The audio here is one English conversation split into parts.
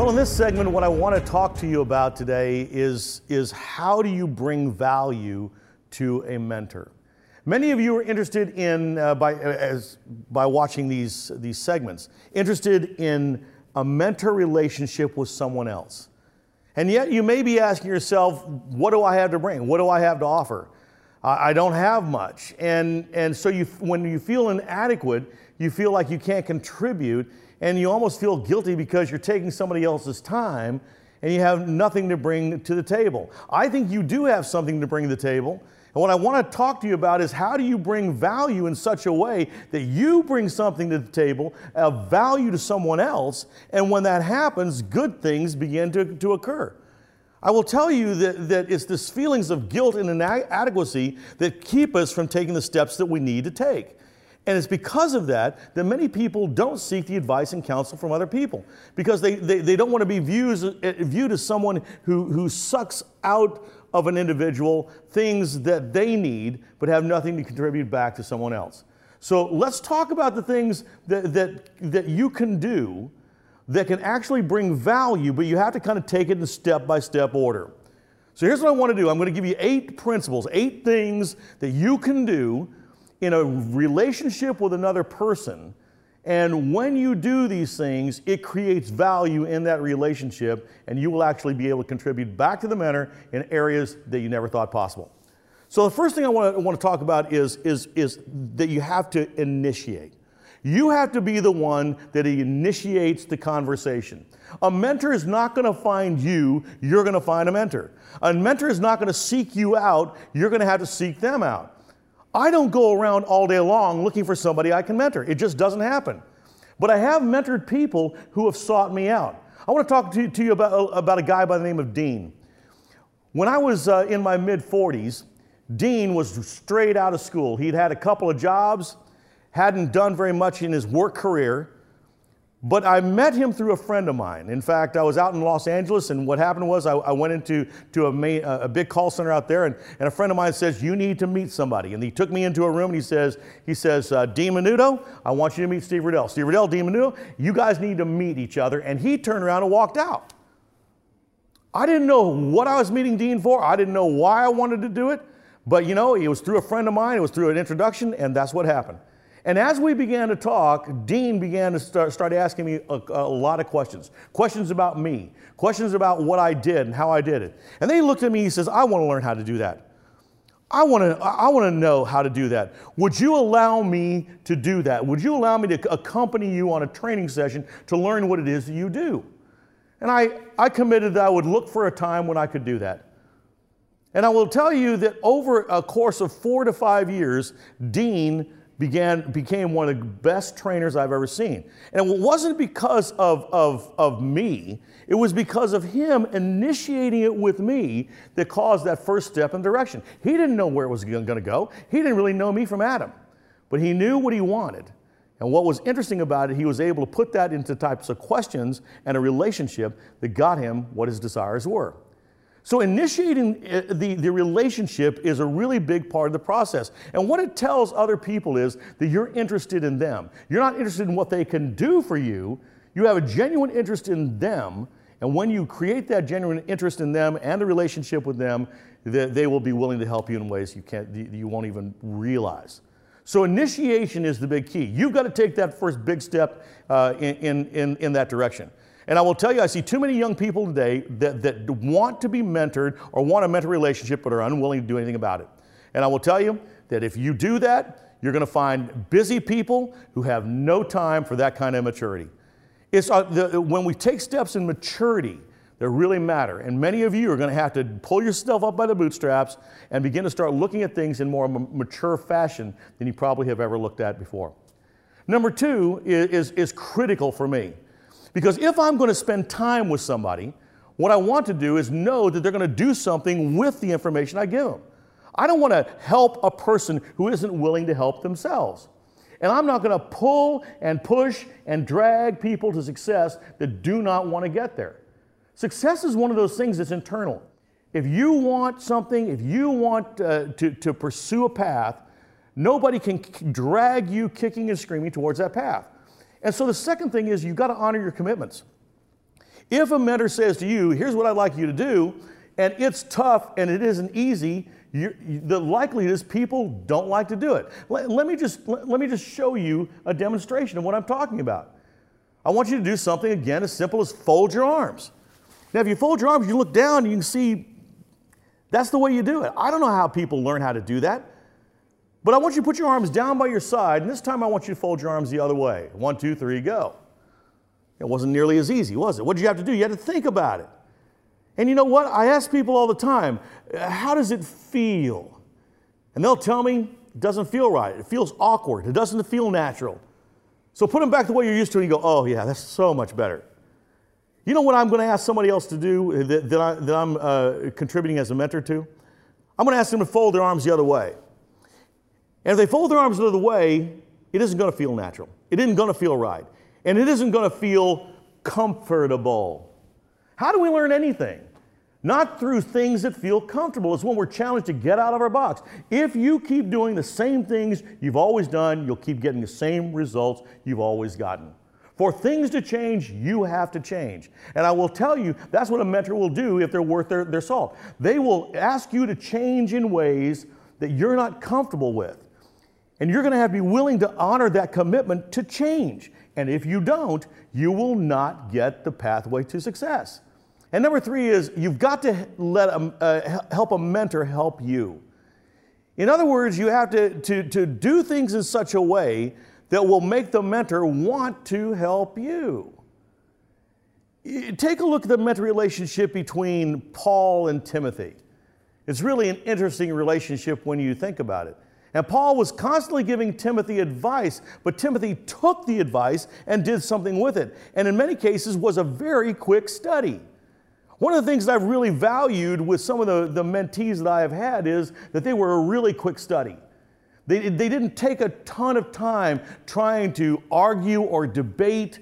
Well, in this segment, what I want to talk to you about today is how do you bring value to a mentor? Many of you are interested in, by watching these segments, interested in a mentor relationship with someone else. And yet you may be asking yourself, what do I have to bring? What do I have to offer? I don't have much. And so when you feel inadequate, you feel like you can't contribute, and you almost feel guilty because you're taking somebody else's time and you have nothing to bring to the table. I think you do have something to bring to the table. And what I want to talk to you about is how do you bring value in such a way that you bring something to the table, of value to someone else, and when that happens, good things begin to occur. I will tell you that it's this feelings of guilt and inadequacy that keep us from taking the steps that we need to take. And it's because of that that many people don't seek the advice and counsel from other people, because they don't want to be viewed as someone who sucks out of an individual things that they need but have nothing to contribute back to someone else. So let's talk about the things that you can do that can actually bring value, but you have to kind of take it in step-by-step order. So here's what I want to do. I'm going to give you 8 principles, 8 things that you can do in a relationship with another person. And when you do these things, it creates value in that relationship, and you will actually be able to contribute back to the mentor in areas that you never thought possible. So the first thing I want to talk about is that you have to initiate. You have to be the one that initiates the conversation. A mentor is not going to find you, you're going to find a mentor. A mentor is not going to seek you out, you're going to have to seek them out. I don't go around all day long looking for somebody I can mentor. It just doesn't happen. But I have mentored people who have sought me out. I want to talk to you about a guy by the name of Dean. When I was in my mid-40s, Dean was straight out of school. He'd had a couple of jobs, hadn't done very much in his work career, but I met him through a friend of mine. In fact, I was out in Los Angeles, and what happened was I went into a big call center out there, and a friend of mine says, you need to meet somebody. And he took me into a room, and he says, Dean Menudo, I want you to meet Steve Riddell. Steve Riddell, Dean Menudo, you guys need to meet each other. And he turned around and walked out. I didn't know what I was meeting Dean for. I didn't know why I wanted to do it. But you know, it was through a friend of mine, it was through an introduction, and that's what happened. And as we began to talk, Dean began to start asking me a lot of questions. Questions about me, questions about what I did and how I did it. And then he looked at me, he says, I want to learn how to do that. I want to know how to do that. Would you allow me to do that? Would you allow me to accompany you on a training session to learn what it is that you do? And I committed that I would look for a time when I could do that. And I will tell you that over a course of 4 to 5 years, Dean became one of the best trainers I've ever seen. And it wasn't because of me, it was because of him initiating it with me that caused that first step in direction. He didn't know where it was going to go. He didn't really know me from Adam, but he knew what he wanted. And what was interesting about it, he was able to put that into types of questions and a relationship that got him what his desires were. So initiating the relationship is a really big part of the process. And what it tells other people is that you're interested in them. You're not interested in what they can do for you. You have a genuine interest in them. And when you create that genuine interest in them and the relationship with them, they will be willing to help you in ways you won't even realize. So initiation is the big key. You've got to take that first big step in that direction. And I will tell you, I see too many young people today that want to be mentored or want a mentor relationship but are unwilling to do anything about it. And I will tell you that if you do that, you're going to find busy people who have no time for that kind of maturity. It's when we take steps in maturity that really matter. And many of you are going to have to pull yourself up by the bootstraps and begin to start looking at things in more mature fashion than you probably have ever looked at before. Number 2 is critical for me. Because if I'm going to spend time with somebody, what I want to do is know that they're going to do something with the information I give them. I don't want to help a person who isn't willing to help themselves. And I'm not going to pull and push and drag people to success that do not want to get there. Success is one of those things that's internal. If you want something, if you want to pursue a path, nobody can drag you kicking and screaming towards that path. And so the second thing is you've got to honor your commitments. If a mentor says to you, here's what I'd like you to do, and it's tough and it isn't easy, the likelihood is people don't like to do it. Let me just show you a demonstration of what I'm talking about. I want you to do something, again, as simple as fold your arms. Now, if you fold your arms, you look down, you can see that's the way you do it. I don't know how people learn how to do that, but I want you to put your arms down by your side, and this time I want you to fold your arms the other way. 1, 2, 3, go. It wasn't nearly as easy, was it? What did you have to do? You had to think about it. And you know what? I ask people all the time, how does it feel? And they'll tell me, it doesn't feel right. It feels awkward. It doesn't feel natural. So put them back the way you're used to, and you go, oh yeah, that's so much better. You know what I'm going to ask somebody else to do that I'm contributing as a mentor to? I'm going to ask them to fold their arms the other way. And if they fold their arms the other way, it isn't going to feel natural. It isn't going to feel right. And it isn't going to feel comfortable. How do we learn anything? Not through things that feel comfortable. It's when we're challenged to get out of our box. If you keep doing the same things you've always done, you'll keep getting the same results you've always gotten. For things to change, you have to change. And I will tell you, that's what a mentor will do if they're worth their salt. They will ask you to change in ways that you're not comfortable with. And you're going to have to be willing to honor that commitment to change. And if you don't, you will not get the pathway to success. And number 3 is you've got to help a mentor help you. In other words, you have to do things in such a way that will make the mentor want to help you. Take a look at the mentor relationship between Paul and Timothy. It's really an interesting relationship when you think about it. And Paul was constantly giving Timothy advice, but Timothy took the advice and did something with it. And in many cases was a very quick study. One of the things that I've really valued with some of the mentees that I have had is that they were a really quick study. They didn't take a ton of time trying to argue or debate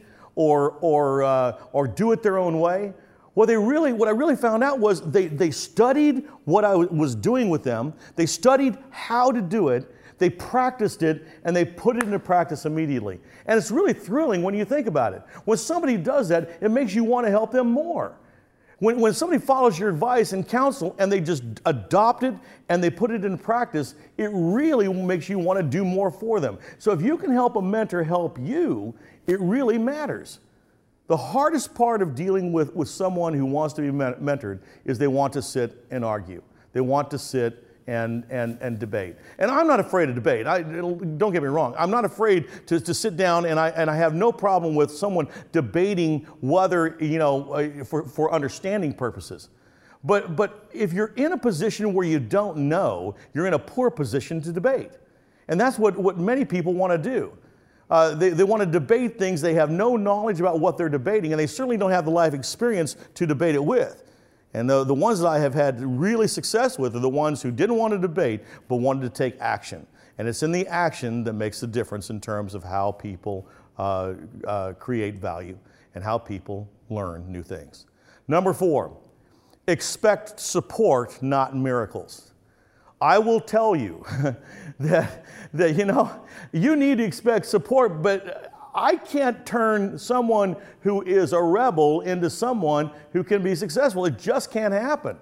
or do it their own way. What I really found out was they studied what I was doing with them. They studied how to do it. They practiced it, and they put it into practice immediately. And it's really thrilling when you think about it. When somebody does that, it makes you want to help them more. When somebody follows your advice and counsel and they just adopt it and they put it into practice, it really makes you want to do more for them. So if you can help a mentor help you, it really matters. The hardest part of dealing with someone who wants to be mentored is they want to sit and argue. They want to sit and debate. And I'm not afraid of debate. Don't get me wrong. I'm not afraid to sit down, and I have no problem with someone debating whether, for understanding purposes. But if you're in a position where you don't know, you're in a poor position to debate. And that's what many people want to do. They want to debate things. They have no knowledge about what they're debating, and they certainly don't have the life experience to debate it with. And the ones that I have had really success with are the ones who didn't want to debate, but wanted to take action. And it's in the action that makes the difference in terms of how people create value and how people learn new things. Number 4, expect support, not miracles. I will tell you that you need to expect support, but I can't turn someone who is a rebel into someone who can be successful. It just can't happen.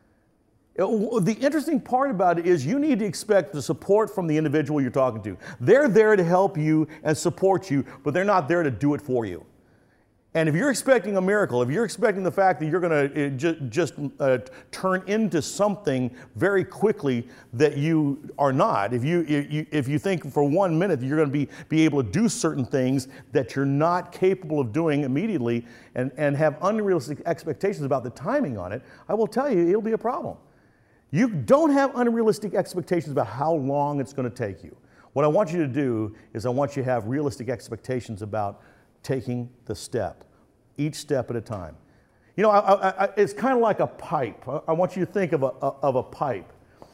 The interesting part about it is you need to expect the support from the individual you're talking to. They're there to help you and support you, but they're not there to do it for you. And if you're expecting a miracle, if you're expecting the fact that you're going to just turn into something very quickly that you are not, if you think for 1 minute that you're going to be able to do certain things that you're not capable of doing immediately and have unrealistic expectations about the timing on it, I will tell you it'll be a problem. You don't have unrealistic expectations about how long it's going to take you. What I want you to do is I want you to have realistic expectations about taking the step, each step at a time. It's kind of like a pipe. I want you to think of a pipe.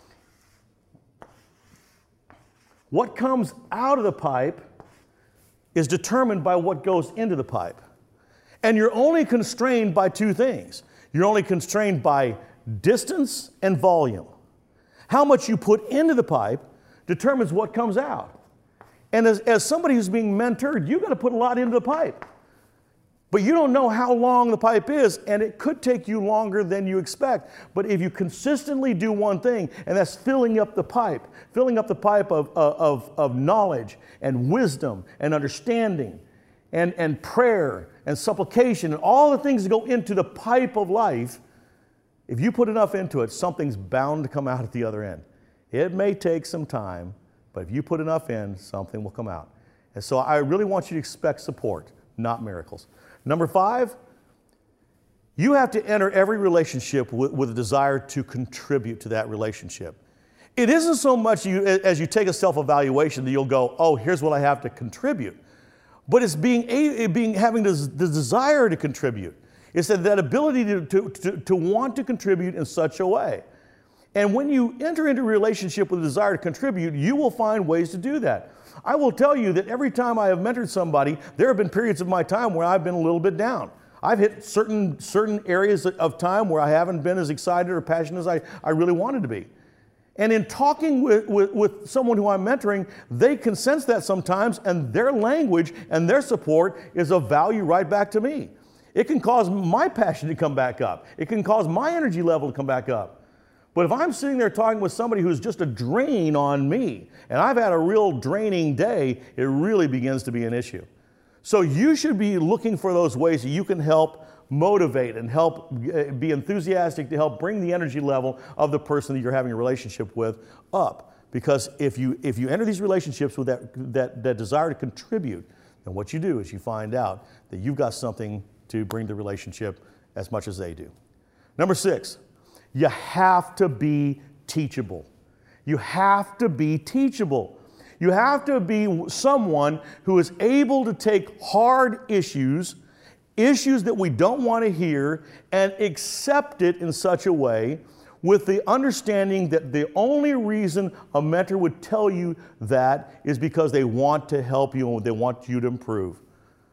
What comes out of the pipe is determined by what goes into the pipe. And you're only constrained by 2 things. You're only constrained by distance and volume. How much you put into the pipe determines what comes out. And as somebody who's being mentored, you've got to put a lot into the pipe. But you don't know how long the pipe is, and it could take you longer than you expect. But if you consistently do one thing, and that's filling up the pipe of knowledge and wisdom and understanding and prayer and supplication and all the things that go into the pipe of life, if you put enough into it, something's bound to come out at the other end. It may take some time, but if you put enough in, something will come out. And so I really want you to expect support, not miracles. Number 5, you have to enter every relationship with a desire to contribute to that relationship. It isn't so much as you take a self-evaluation that you'll go, oh, here's what I have to contribute. But it's having the desire to contribute. It's that ability to want to contribute in such a way. And when you enter into a relationship with a desire to contribute, you will find ways to do that. I will tell you that every time I have mentored somebody, there have been periods of my time where I've been a little bit down. I've hit certain areas of time where I haven't been as excited or passionate as I really wanted to be. And in talking with someone who I'm mentoring, they can sense that sometimes, and their language and their support is of value right back to me. It can cause my passion to come back up. It can cause my energy level to come back up. But if I'm sitting there talking with somebody who's just a drain on me, and I've had a real draining day, it really begins to be an issue. So you should be looking for those ways that you can help motivate and help be enthusiastic to help bring the energy level of the person that you're having a relationship with up. Because if you enter these relationships with that desire to contribute, then what you do is you find out that you've got something to bring the relationship as much as they do. Number 6, you have to be teachable. You have to be teachable. You have to be someone who is able to take hard issues that we don't want to hear, and accept it in such a way with the understanding that the only reason a mentor would tell you that is because they want to help you and they want you to improve.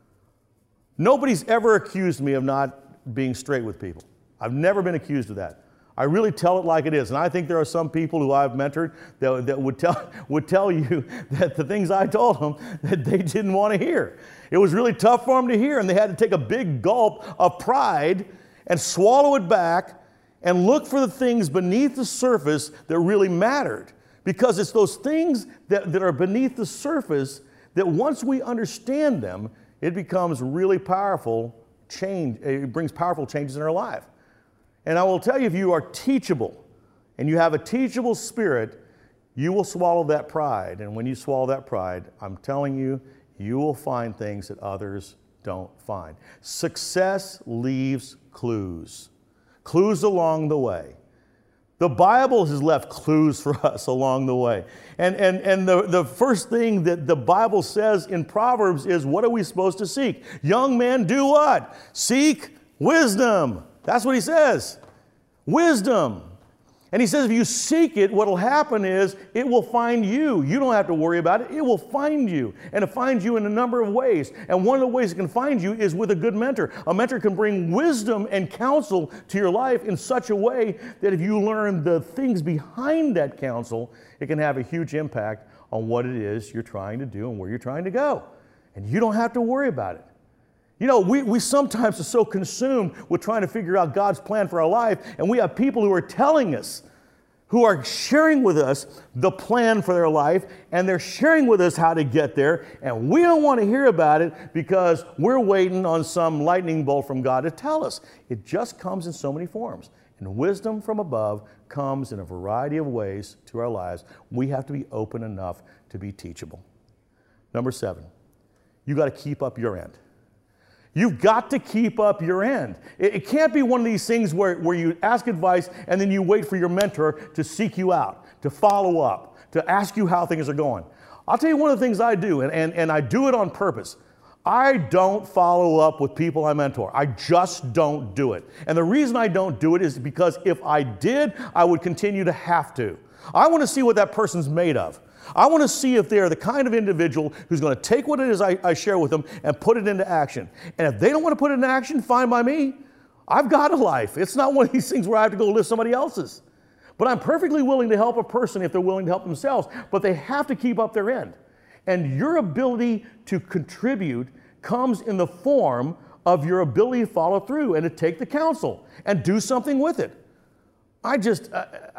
Nobody's ever accused me of not being straight with people. I've never been accused of that. I really tell it like it is. And I think there are some people who I've mentored that would tell you that the things I told them that they didn't want to hear. It was really tough for them to hear, and they had to take a big gulp of pride and swallow it back and look for the things beneath the surface that really mattered. Because it's those things that are beneath the surface that once we understand them, it becomes really powerful change. It brings powerful changes in our life. And I will tell you, if you are teachable and you have a teachable spirit, you will swallow that pride. And when you swallow that pride, I'm telling you, you will find things that others don't find. Success leaves clues, clues along the way. The Bible has left clues for us along the way. And the first thing that the Bible says in Proverbs is, what are we supposed to seek? Young men, do what? Seek wisdom. That's what he says. Wisdom. And he says if you seek it, what will happen is it will find you. You don't have to worry about it. It will find you. And it finds you in a number of ways. And one of the ways it can find you is with a good mentor. A mentor can bring wisdom and counsel to your life in such a way that if you learn the things behind that counsel, it can have a huge impact on what it is you're trying to do and where you're trying to go. And you don't have to worry about it. You know, we sometimes are so consumed with trying to figure out God's plan for our life, and we have people who are telling us, who are sharing with us the plan for their life, and they're sharing with us how to get there, and we don't want to hear about it because we're waiting on some lightning bolt from God to tell us. It just comes in so many forms. And wisdom from above comes in a variety of ways to our lives. We have to be open enough to be teachable. Number 7, you got to keep up your end. You've got to keep up your end. It can't be one of these things where you ask advice and then you wait for your mentor to seek you out, to follow up, to ask you how things are going. I'll tell you one of the things I do, and I do it on purpose. I don't follow up with people I mentor. I just don't do it. And the reason I don't do it is because if I did, I would continue to have to. I want to see what that person's made of. I want to see if they're the kind of individual who's going to take what it is I share with them and put it into action. And if they don't want to put it into action, fine by me. I've got a life. It's not one of these things where I have to go live somebody else's. But I'm perfectly willing to help a person if they're willing to help themselves. But they have to keep up their end. And your ability to contribute comes in the form of your ability to follow through and to take the counsel and do something with it. I just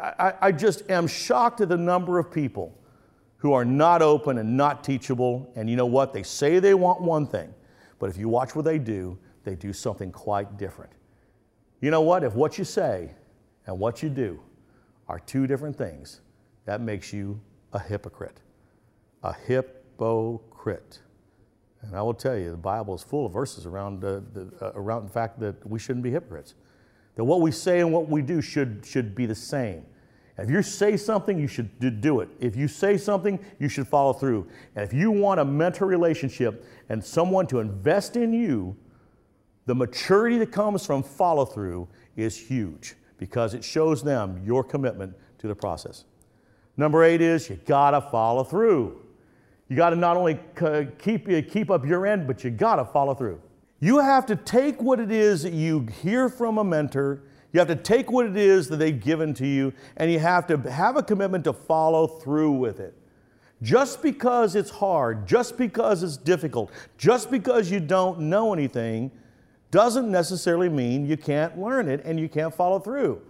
am shocked at the number of people who are not open and not teachable. And you know what? They say they want one thing, but if you watch what they do something quite different. You know what? If what you say and what you do are two different things, that makes you a hypocrite. A hypocrite. And I will tell you, the Bible is full of verses around around the fact that we shouldn't be hypocrites. That what we say and what we do should be the same. And if you say something, you should do it. If you say something, you should follow through. And if you want a mentor relationship and someone to invest in you, the maturity that comes from follow through is huge because it shows them your commitment to the process. Number 8 is you gotta follow through. You gotta not only keep up your end, but you gotta follow through. You have to take what it is that you hear from a mentor, you have to take what it is that they've given to you, and you have to have a commitment to follow through with it. Just because it's hard, just because it's difficult, just because you don't know anything, doesn't necessarily mean you can't learn it and you can't follow through.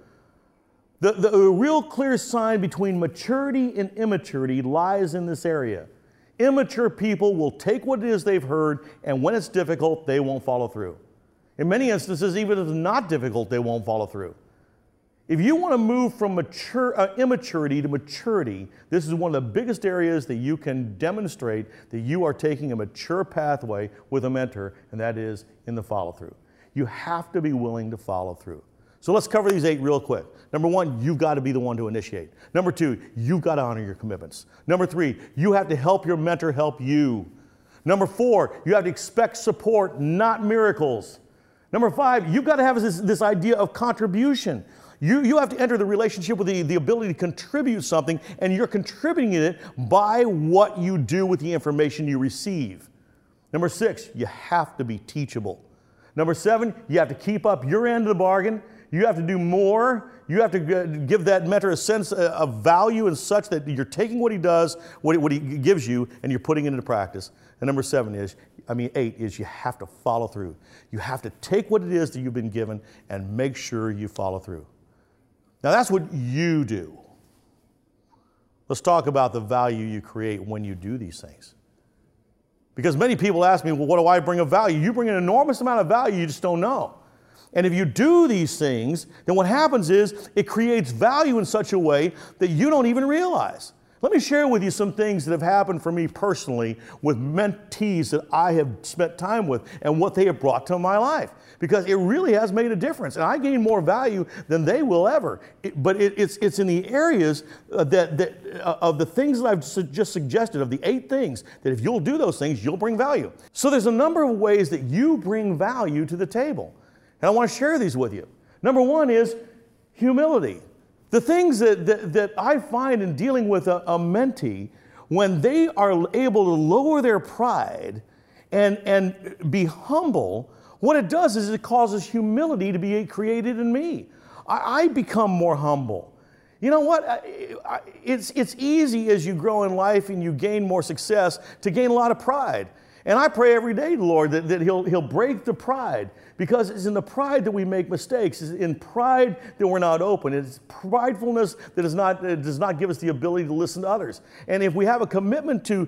The real clear sign between maturity and immaturity lies in this area. Immature people will take what it is they've heard, and when it's difficult, they won't follow through. In many instances, even if it's not difficult, they won't follow through. If you want to move from immaturity to maturity, this is one of the biggest areas that you can demonstrate that you are taking a mature pathway with a mentor, and that is in the follow through. You have to be willing to follow through. So let's cover these 8 real quick. Number 1, you've got to be the one to initiate. Number 2, you've got to honor your commitments. Number 3, you have to help your mentor help you. Number 4, you have to expect support, not miracles. Number 5, you've got to have this idea of contribution. You have to enter the relationship with the ability to contribute something, and you're contributing it by what you do with the information you receive. Number 6, you have to be teachable. Number 7, you have to keep up your end of the bargain. You have to do more. You have to give that mentor a sense of value and such that you're taking what he does, what he gives you, and you're putting it into practice. And number 8 is you have to follow through. You have to take what it is that you've been given and make sure you follow through. Now that's what you do. Let's talk about the value you create when you do these things. Because many people ask me, well, what do I bring of value? You bring an enormous amount of value, you just don't know. And if you do these things, then what happens is it creates value in such a way that you don't even realize. Let me share with you some things that have happened for me personally with mentees that I have spent time with and what they have brought to my life. Because it really has made a difference. And I gain more value than they will ever. But it's in the areas of the things that I've just suggested, of the 8 things, that if you'll do those things, you'll bring value. So there's a number of ways that you bring value to the table. And I want to share these with you. Number 1 is humility. The things that I find in dealing with a mentee, when they are able to lower their pride and be humble, what it does is it causes humility to be created in me. I become more humble. You know what? It's easy as you grow in life and you gain more success to gain a lot of pride. And I pray every day, Lord, that He'll break the pride, because it's in the pride that we make mistakes. It's in pride that we're not open. It's pridefulness that does not give us the ability to listen to others. And if we have a commitment to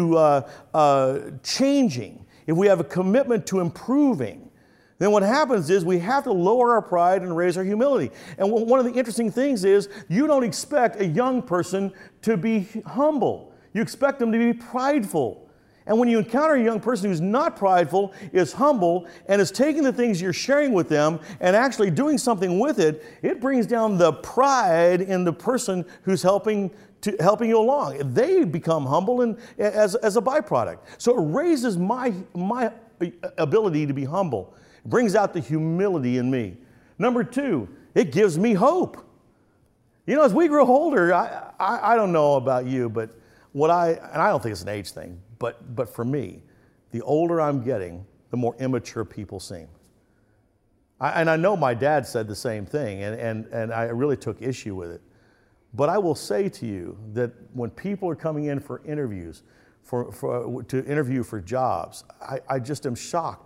changing, if we have a commitment to improving, then what happens is we have to lower our pride and raise our humility. And one of the interesting things is you don't expect a young person to be humble. You expect them to be prideful. And when you encounter a young person who's not prideful, is humble, and is taking the things you're sharing with them and actually doing something with it, it brings down the pride in the person who's helping you along. They become humble and as a byproduct. So it raises my ability to be humble. It brings out the humility in me. Number 2, it gives me hope. You know, as we grow older, I don't know about you, but and I don't think it's an age thing, but for me, the older I'm getting, the more immature people seem. And I know my dad said the same thing, and I really took issue with it. But I will say to you that when people are coming in for interviews, to interview for jobs, I just am shocked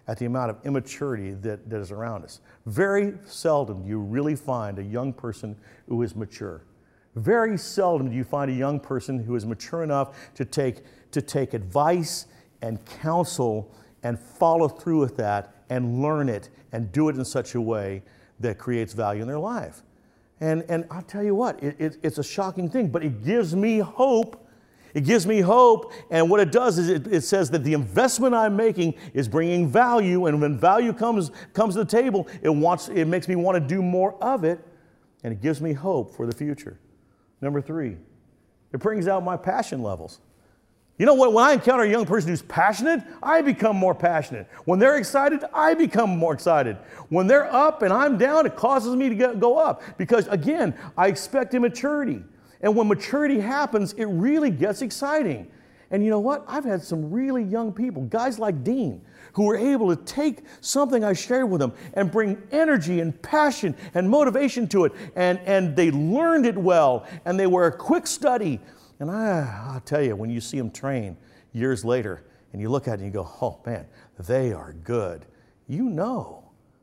at the amount of immaturity that is around us. Very seldom do you really find a young person who is mature. Very seldom do you find a young person who is mature enough to take advice and counsel and follow through with that and learn it and do it in such a way that creates value in their life. And I'll tell you what, it's a shocking thing, but it gives me hope. It gives me hope, and what it does is it says that the investment I'm making is bringing value, and when value comes to the table, it makes me want to do more of it, and it gives me hope for the future. Number 3, it brings out my passion levels. You know what? When I encounter a young person who's passionate, I become more passionate. When they're excited, I become more excited. When they're up and I'm down, it causes me to go up, because again, I expect immaturity. And when maturity happens, it really gets exciting. And you know what? I've had some really young people, guys like Dean, who were able to take something I shared with them and bring energy and passion and motivation to it. And they learned it well, and they were a quick study. And I'll tell you, when you see them train years later, and you look at it and you go, oh man, they are good. You know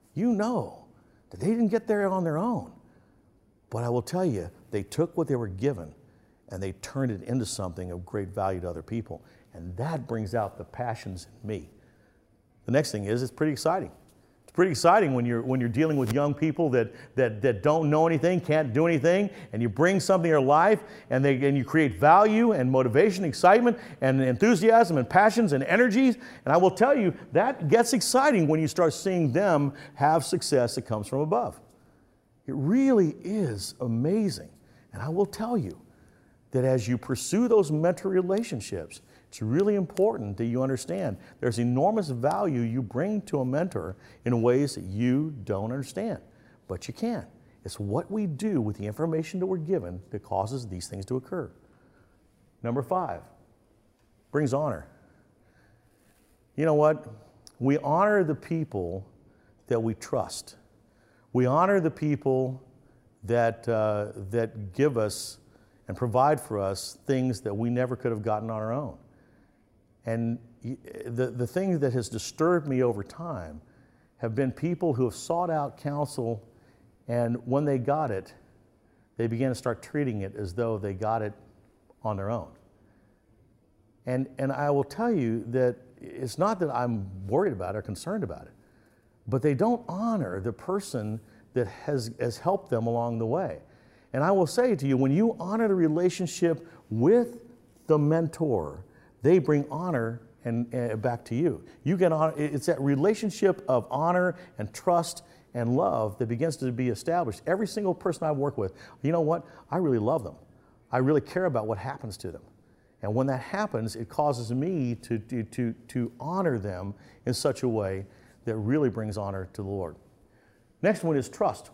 that they didn't get there on their own. But I will tell you, they took what they were given and they turned it into something of great value to other people. And that brings out the passions in me. The next thing is, it's pretty exciting. It's pretty exciting when you're dealing with young people that don't know anything, can't do anything, and you bring something to their life and you create value and motivation, excitement and enthusiasm and passions and energies. And I will tell you, that gets exciting when you start seeing them have success that comes from above. It really is amazing. And I will tell you that as you pursue those mentor relationships, it's really important that you understand there's enormous value you bring to a mentor in ways that you don't understand, but you can. It's what we do with the information that we're given that causes these things to occur. Number 5, brings honor. You know what? We honor the people that we trust. We honor the people that give us and provide for us things that we never could have gotten on our own. And the thing that has disturbed me over time have been people who have sought out counsel, and when they got it, they began to start treating it as though they got it on their own. And I will tell you that it's not that I'm worried about it or concerned about it, but they don't honor the person that has helped them along the way. And I will say to you, when you honor the relationship with the mentor, they bring honor and back to you. You get honor. It's that relationship of honor and trust and love that begins to be established. Every single person I work with, you know what? I really love them. I really care about what happens to them. And when that happens, it causes me to honor them in such a way that really brings honor to the Lord. Next one is trust.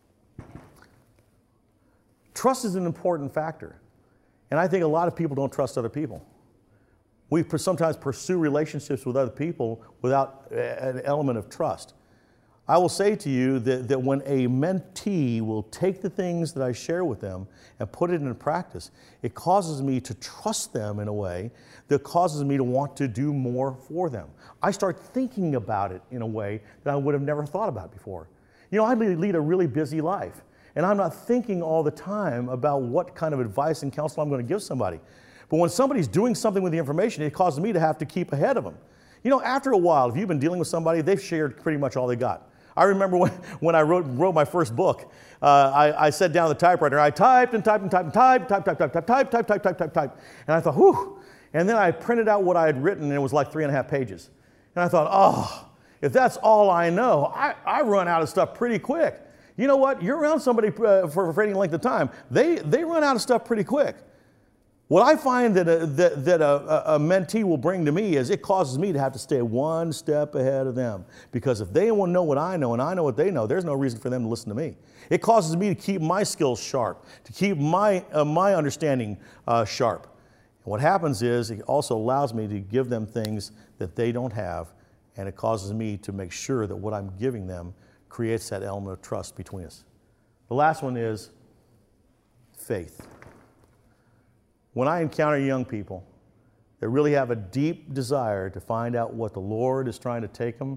Trust is an important factor. And I think a lot of people don't trust other people. We sometimes pursue relationships with other people without an element of trust. I will say to you that when a mentee will take the things that I share with them and put it into practice, it causes me to trust them in a way that causes me to want to do more for them. I start thinking about it in a way that I would have never thought about before. You know, I lead a really busy life, and I'm not thinking all the time about what kind of advice and counsel I'm going to give somebody. But when somebody's doing something with the information, it causes me to have to keep ahead of them. You know, after a while, if you've been dealing with somebody, they've shared pretty much all they got. I remember when I wrote my first book, I sat down at the typewriter. I typed and typed and typed and typed. And I thought, whew. And then I printed out what I had written, and it was like 3.5 pages. And I thought, oh, if that's all I know, I run out of stuff pretty quick. You know what? You're around somebody for any length of time, they run out of stuff pretty quick. What I find that a mentee will bring to me is it causes me to have to stay one step ahead of them. Because if they want to know what I know and I know what they know, there's no reason for them to listen to me. It causes me to keep my skills sharp, to keep my understanding sharp. And what happens is it also allows me to give them things that they don't have, and it causes me to make sure that what I'm giving them creates that element of trust between us. The last one is faith. When I encounter young people that really have a deep desire to find out what the Lord is trying to take them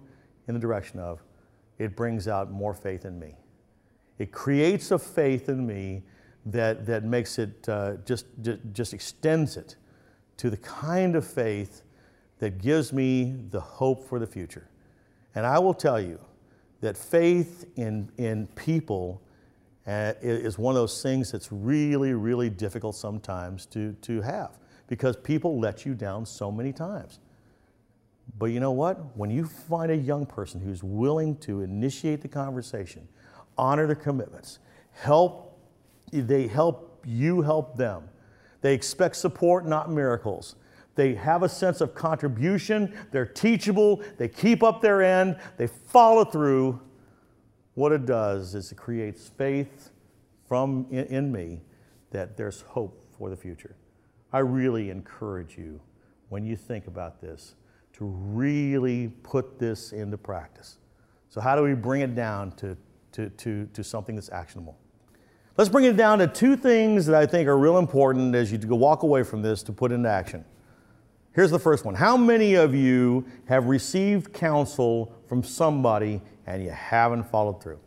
in the direction of, it brings out more faith in me. It creates a faith in me that makes it, just extends it to the kind of faith that gives me the hope for the future. And I will tell you that faith in people is one of those things that's really, really difficult sometimes to have, because people let you down so many times. But you know what? When you find a young person who's willing to initiate the conversation, honor their commitments, they help you help them. They expect support, not miracles. They have a sense of contribution. They're teachable. They keep up their end. They follow through. What it does is it creates faith in me that there's hope for the future. I really encourage you, when you think about this, to really put this into practice. So how do we bring it down to something that's actionable? Let's bring it down to two things that I think are real important as you walk away from this to put into action. Here's the first one. How many of you have received counsel from somebody and you haven't followed through?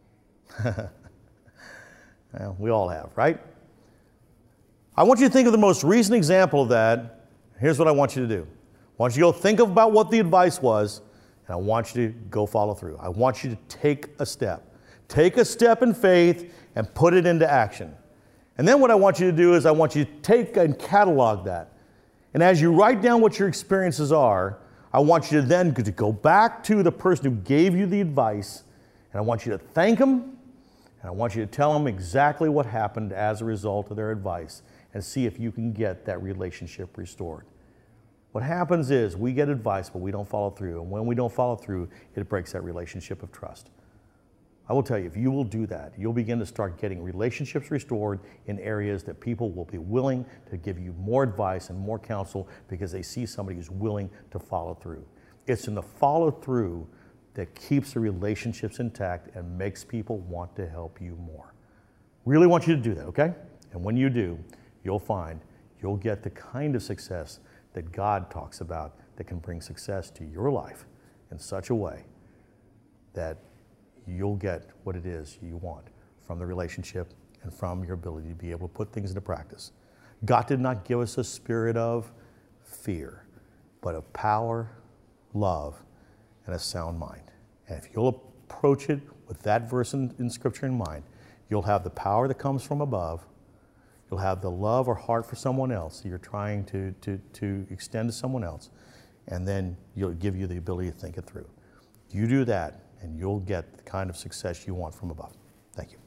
Well, we all have, right? I want you to think of the most recent example of that. Here's what I want you to do. I want you to go think about what the advice was, and I want you to go follow through. I want you to take a step. Take a step in faith and put it into action. And then what I want you to do is I want you to take and catalog that. And as you write down what your experiences are, I want you to then go back to the person who gave you the advice, and I want you to thank them, and I want you to tell them exactly what happened as a result of their advice, and see if you can get that relationship restored. What happens is we get advice, but we don't follow through. And when we don't follow through, it breaks that relationship of trust. I will tell you, if you will do that, you'll begin to start getting relationships restored in areas that people will be willing to give you more advice and more counsel because they see somebody who's willing to follow through. It's in the follow through that keeps the relationships intact and makes people want to help you more. Really want you to do that, okay? And when you do, you'll find you'll get the kind of success that God talks about that can bring success to your life in such a way that you'll get what it is you want from the relationship and from your ability to be able to put things into practice. God did not give us a spirit of fear, but of power, love, and a sound mind. And if you'll approach it with that verse in Scripture in mind, you'll have the power that comes from above. You'll have the love or heart for someone else that you're trying to extend to someone else, and then you'll give you the ability to think it through. You do that, and you'll get the kind of success you want from above. Thank you.